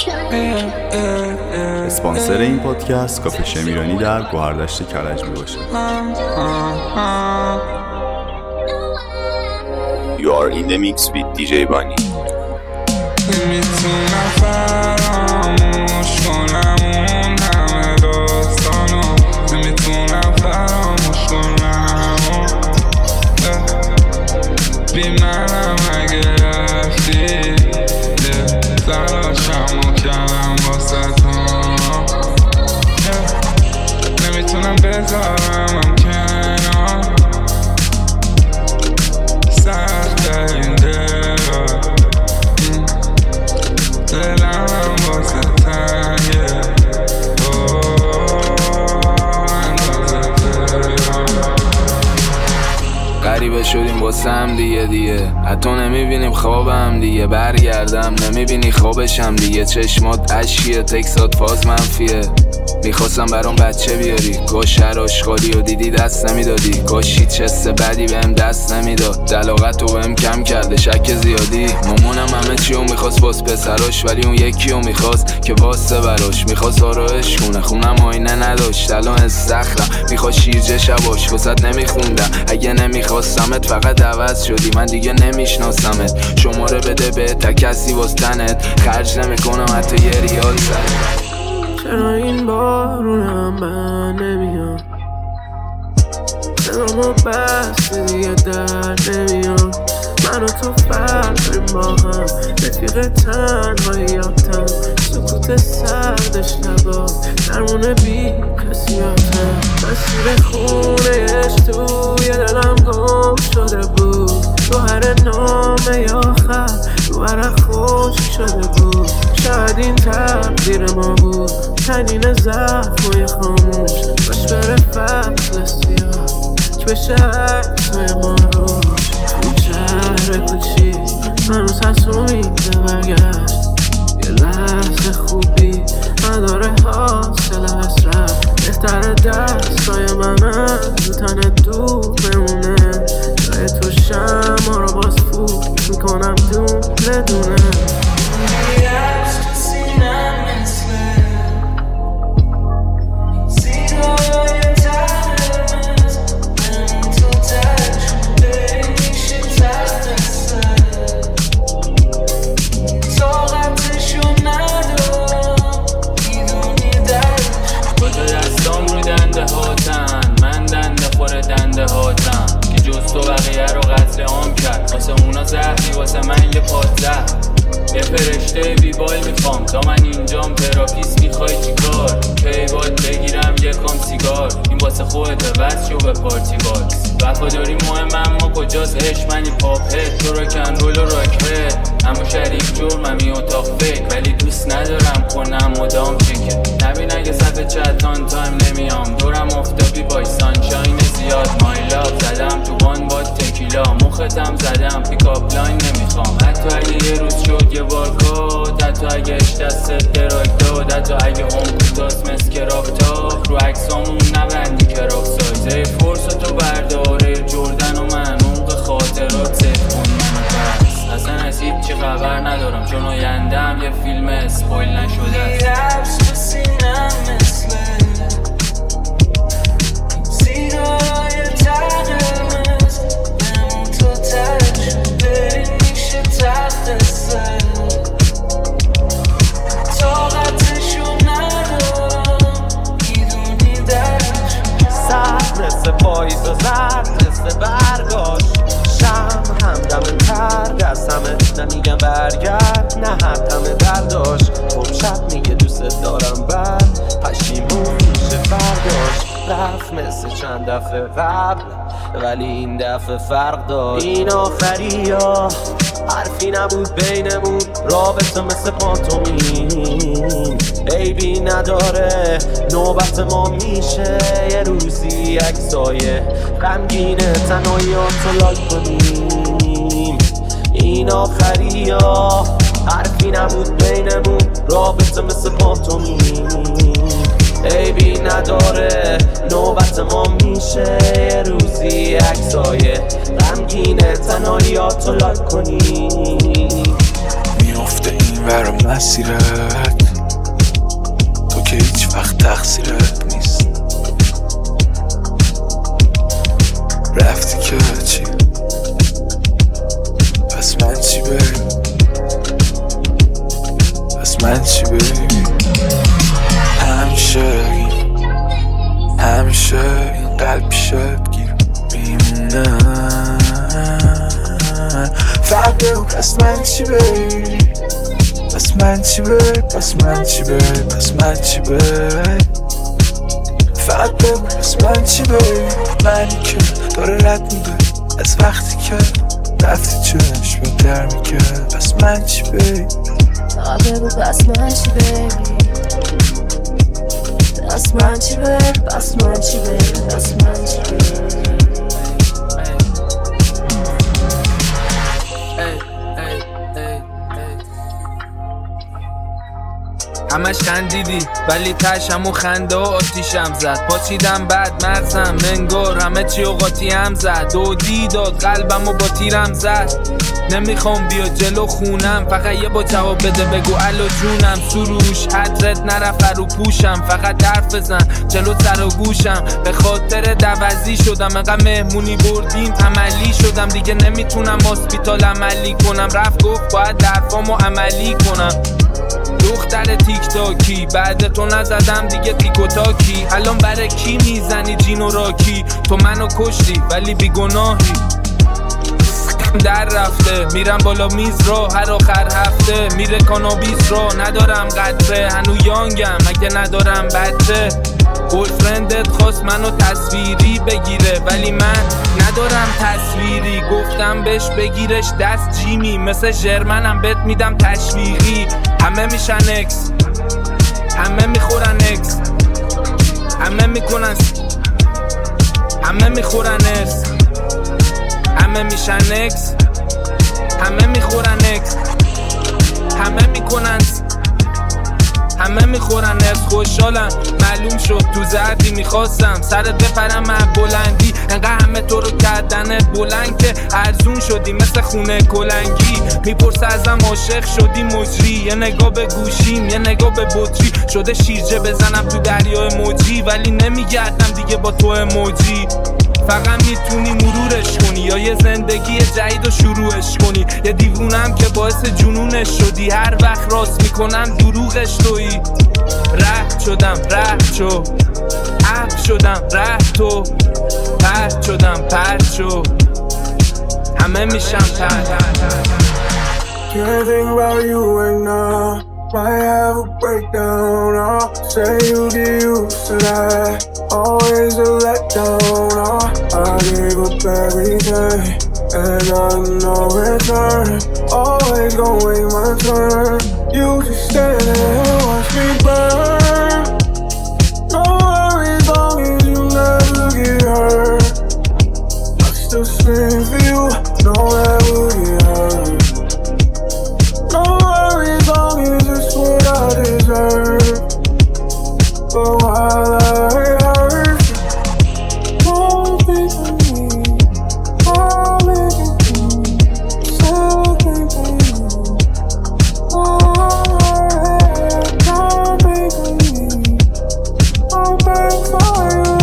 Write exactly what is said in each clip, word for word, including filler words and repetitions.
اسپانسر این پادکست کافه شمیرانی در گوهردشت کرج می باشه. You are in the mix with دی جی بانی. میتونم فراموش کنم اون همه داستانو، میتونم فراموش کنم بی منم اگه رفتی تلاشمو کردم واسه تو، نمیتونم بذارمم کنار سخت این دل دلم واسه تنگه غریبه شدیم واسه هم دیگه دیگه حتی نمیبینیم خوابم دیگه، برگردم نمیبینی خوابشم دیگه، چشمات عشقیه تکسات فاز منفیه، میخواستم برام بچه بیاری کاش هر آشغالی و دیدی دست نمیدادی، کاش هیچ حس بدی بهم دست نمیداد، دلاغت رو بهم کم کرده شک زیادی، مامانم همه چیو میخواست باز پسراش ولی اون یکیو میخواست که واسه براش، میخواست آرایش کنه خونم آینه نداشت الان استخرم، میخواست شیرجه شباش واسط نمیخوندم، اگه نمیخواستمت فقط عوض شدی من دیگه نمیشناسمت، شماره بده به تا کسی واس تنت خرج نمیکنم حتی یه ریال سر. چرا این بارونم من نمیام، صدامو بسته دیگه در نمیام، من و تو فرق داریم با هم، رفیق تنهاییاتم، سکوت سردش نبا درمونه بی کسیاتم، مسیر خونهش توی دلم گم شده بود، جوهر نامه آخر رو ورق خشک شده بود، شاید این تقدیر ما بود، تنین زخمای خاموش باش بره فصل سیاه که بشه عکسای ما روش، تو شهر کوچی هنوز هست امید برگشت، یه لحظه خوبی نداره حاصل حسرت، بهتره دستای من از رو تن دور بمونه، جای تو شمع رو باز فوت میکنم دونه دونه. من دنده خور دنده هاتم که جز تو بقیه رو قتل عام کرد، واسه اونا زهری واسه من یه پادزهر، یه فرشته بیبال میخوام تا من اینجام، تراپیست میخوای چی کار کی باید بگیرم یه کام سیگار، این واسه خودته بس شو به پارتی باکس، وفاداری مهم اما کجاست عشق، منی پاپ هد تو راکن رول و راک هد، اما شریک جرممی اتاق فکر ولی دوست ندارم کنم مدام چکه، نبین اگه صفحه چتان تایم نمیام، دورم افتابی بای سانشاین زیاد، مای لاف زدم تو وان با تکیلا، مختم زدم پیکاپ لاین نمیخوام، حتی اگه یه روز شد یه بار کد، حتی اگه اش دستت دراک داد، حتی اگه هم کتاس مسکراکتا رو عکسامون نبندی کراک سایزه، فرصتو برداره جردن و من عمق خاطرات سف کن منو پس، اصلا از هیچ چی خبر ندارم چون آیندم یه فیلم اسپویل نشده است. پاییز و زرد مثل برگاش، شم همدم ترد از همه نمیگم برگرد، نه حتمه درداش، خب شب میگه دوست دارم بعد پشیمون میشه فرداش، رفت مثل چند دفعه قبل ولی این دفعه فرق داشت، این آخری ها حرفی نبود بینمون، رابطه مثل پانتومین عیبی نداره، نوبت ما میشه یه روزی اکسای غمگینه تنهاییاتو لایک کنیم، این آخری ها حرفی نبود بینمون، رابطه مثل پانتومین عیبی نداره، نوبت ما میشه یه روزی عکسای غمگینه تنهاییاتو لایک کنی. میافته این این برام مسیرت، تو که هیچ وقت تقصیرت نیست. رفتی که چی؟ پس من چی بریم؟ پس من چی بریم؟ همیشه همیشه این قلب پیشت گیر میمونه. فقط بگو پس من چی بری؟ پس من چی بری؟ پس من چی بری؟ پس من چی بری؟ فقط بگو پس من چی بری؟ منی که داره رد میده از وقتی که رفتی چشم در میکرد. پس من چی بری؟ فقط بگو پس من چی بری؟ پس من چی بری؟ پس من چی بری؟ پس من چی بری؟ همش خندیدی ولی تش همون خنده و آتیشم زد. پاچیدم بعد مغزم منگار همه چی و قاطی هم زد. دودی داد قلبم و با تیرم زد. نمیخوام بیا جلو خونم، فقط یه با جواب بده بگو الو جونم. سروش حدرت نرفت رو پوشم، فقط حرف بزن جلو سر و گوشم. به خاطر دوزی شدم انقدر مهمونی بردیم عملی شدم. دیگه نمیتونم هاسپیتال عملی کنم. رفت گفت باید درفامو عملی کنم. دختر تیک تاکی بعد تو نزدم دیگه تیک و تاکی. الان برای کی میزنی جین و راکی؟ تو منو کشتی ولی بیگناهی. در رفته میرم بالا میز را هر آخر هفته. میره کانابیس را ندارم قدره، هنو یانگم اگه ندارم بچه. گلفرندت خواست منو تصویری بگیره ولی من ندارم تصویری. گفتم بهش بگیرش دست جیمی، مثل ژرمنم بهت میدم تشویقی. همه میشن اکس، همه میخورن اکس، همه میکنن، همه میخورن اکس، همه میشن اکس، همه میخورن اکس، همه میکنن، همه میخورن اکس. خوشحالم معلوم شد تو زردی میخواستم سرت بپرم از بلندی. انقدر همه تو رو کردنت بلند که ارزون شدی مثل خونه کلنگی. میپرسه ازم عاشق شدی مجری؟ یه نگاه به گوشیم یه نگاه به بطری. شده شیرجه بزنم تو دریای موجی ولی نمیگردم دیگه با تو اموجی. فقط میتونی مرورش کنی یا یه زندگی جدید و شروعش کنی. یه دیوونم که باعث جنونش شدی، هر وقت راست میکنم دروغش تویی. رد شدم رد شو، عب شدم رد تو، پرد شدم پرد شو، همه میشم پرد. Can't think about you right now. Might have a breakdown. Oh, say you get used to that. Always a letdown. Oh, I gave up everything and I no return. Always gon' wait my turn. You just stand there and watch me burn. No worries, long as you never get hurt. I still scream for you, know that will get hurt. No worries, long as it's what I deserve. But while I hurt you, don't think of me. I'll make it through. Still think of you. Oh, don't think of me. I'll beg for you.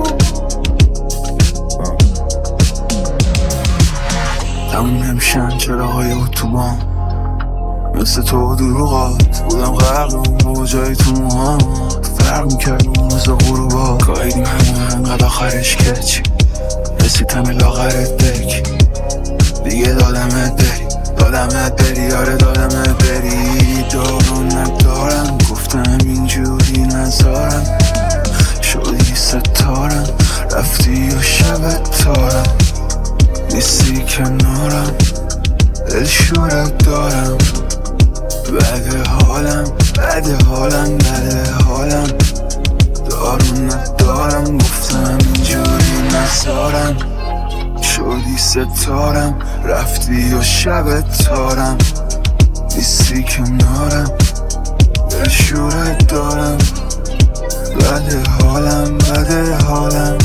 تموم نمیشن چراغای اتوبان مثل تو دروغات. بودم غرق اون موجای تو موهامات. فرق میکرد اون روز غروبات. گاهیدیم همه انقدر آخرش که چی رسیدم لاغرت دک. دیگه دادمت بری دادمت بری آره دادمت بری. دارو ندارم گفتم اینجوری نزارم. شدی ستارم رفتی و شبت تارم. نیستی کنارم دلشورت دارم. بده حالم بده حالم بده حالم. دارو ندارم گفتم اینجوری نزارم. شدی ستارم رفتی و شبت تارم. نیستی کنارم دلشورت دارم. بده حالم بده حالم.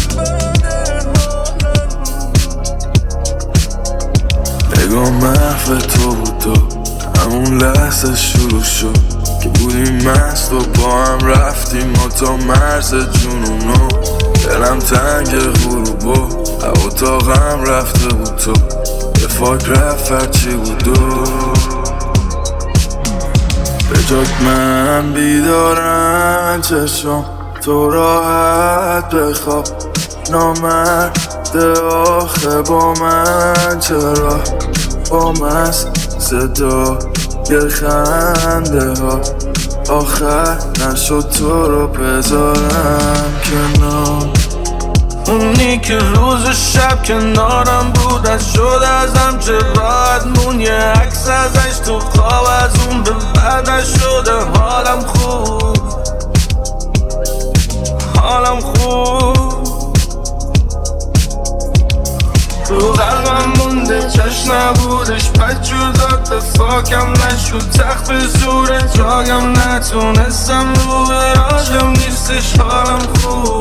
نگاه محو تو بود تو همون لحظه شروع شد که بودیم مست و با هم رفتیم ما تا مرز جنونو. دلم تنگ غروبو اتاقم رفته بود تو به فاک رفت هرچی بود و به جات من بیدارم چشم تو راحت بخواب. نامرد آخه با من چرا با مست صدا یه خنده ها آخر نشد تو رو بذارم کنار. اونی که روز و شب کنارم بود از شد ازم چه راحت مون یه عکس ازش تو خواب از اون به بعد شده حالم خوب حالم خوب تو قلبم مونده چشم نبودش بد جداد به فاکم نشد تخت به زور جاگم نتونستم رو به راجم نیستش حالم خوب